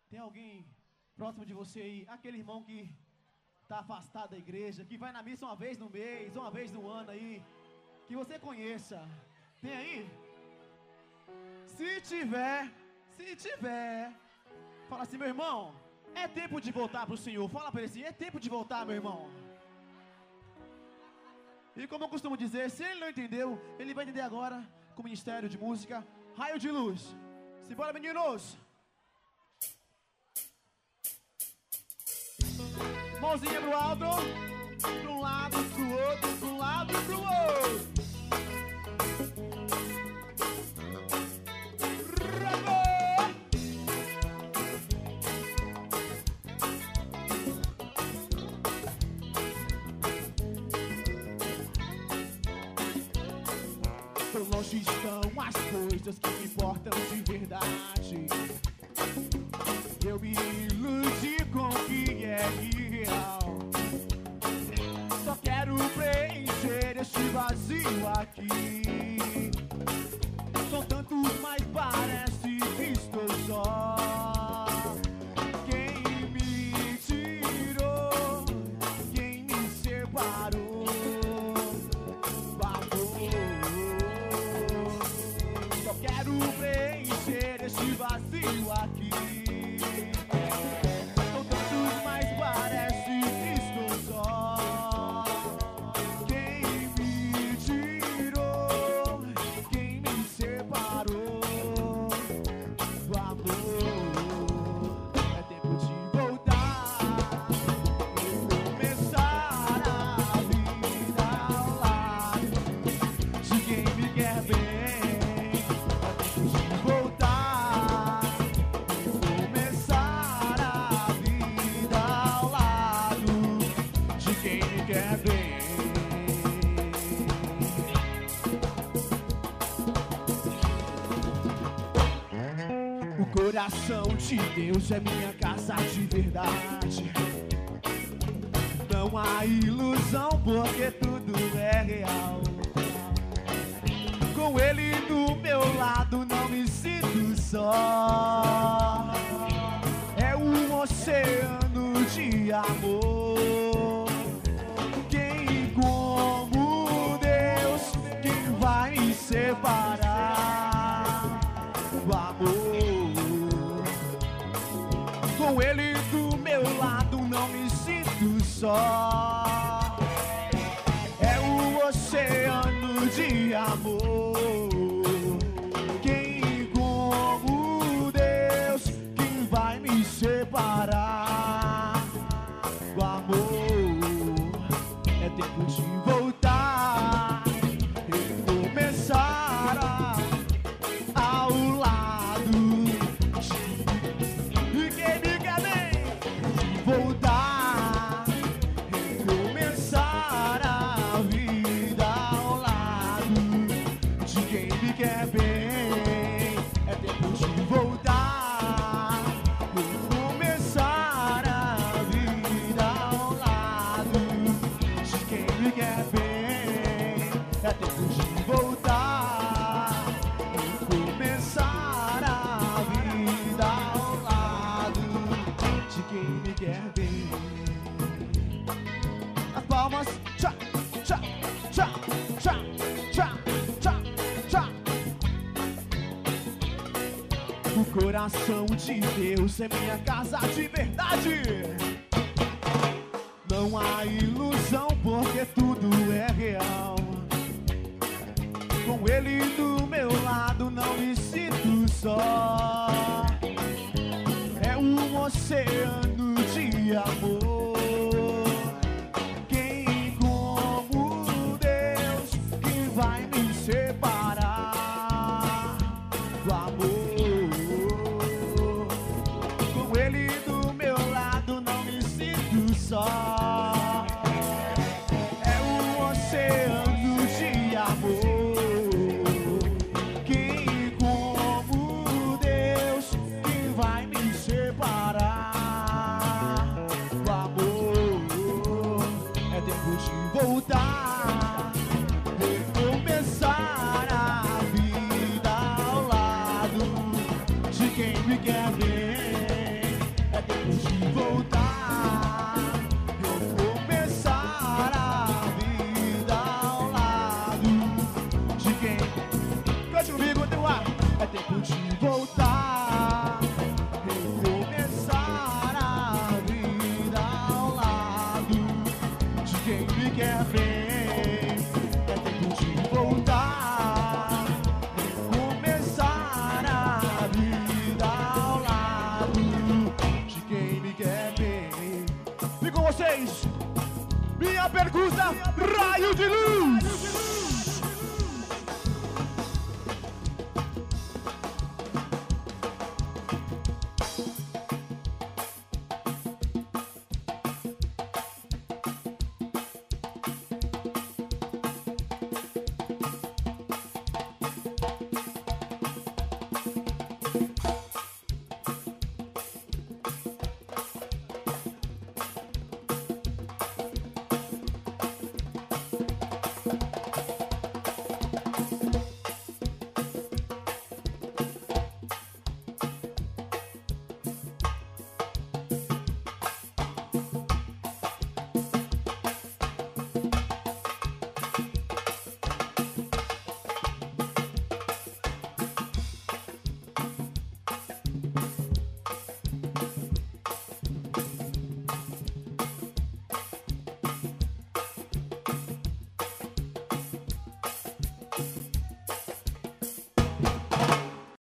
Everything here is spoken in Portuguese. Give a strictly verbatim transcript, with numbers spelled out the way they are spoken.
Tem alguém próximo de você aí, aquele irmão que tá afastado da igreja, que vai na missa uma vez no mês, uma vez no ano aí, que você conheça. Tem aí? Se tiver, se tiver, fala assim, meu irmão, é tempo de voltar pro Senhor. Fala pra ele assim, é tempo de voltar, meu irmão. E como eu costumo dizer, se ele não entendeu, ele vai entender agora com o Ministério de Música Raio de Luz. Simbora, meninos! Mãozinha pro alto, pra um lado, pro outro, pra um lado e pro outro. Tão longe estão as coisas que me importam de verdade. Eu me iludi com o que é real. Só quero preencher este vazio aqui. São tantos, mas parece que estou só. Quem me tirou, quem me separou, amor. Só quero preencher este vazio aqui. O coração de Deus é minha casa de verdade. Não há ilusão porque tudo é real. Com Ele do meu lado não me sinto só. É um oceano de amor. Quem como Deus, quem vai me separar do amor? Com Ele do meu lado não me sinto só. É o oceano de amor. Quem como Deus, quem vai me separar do amor? É tempo de voltar e começar ao lado. Voltar e começar a vida ao lado de quem me quer bem. É tempo de voltar e começar a vida ao lado de quem me quer bem. É tempo de voltar e começar a vida ao lado de quem me quer bem. As palmas, tchá, tchá, tchá, tchá, tchá, tchá, tchá. O coração de Deus é minha casa de verdade. Não há ilusão porque tudo é real. Com Ele do meu lado não me sinto só. É um oceano de amor. Quem como Deus, quem vai me separar do amor? Com Ele do meu lado não me sinto só. É um oceano de amor. Quem como Deus, quem vai me separar do amor? Usa raio de luz.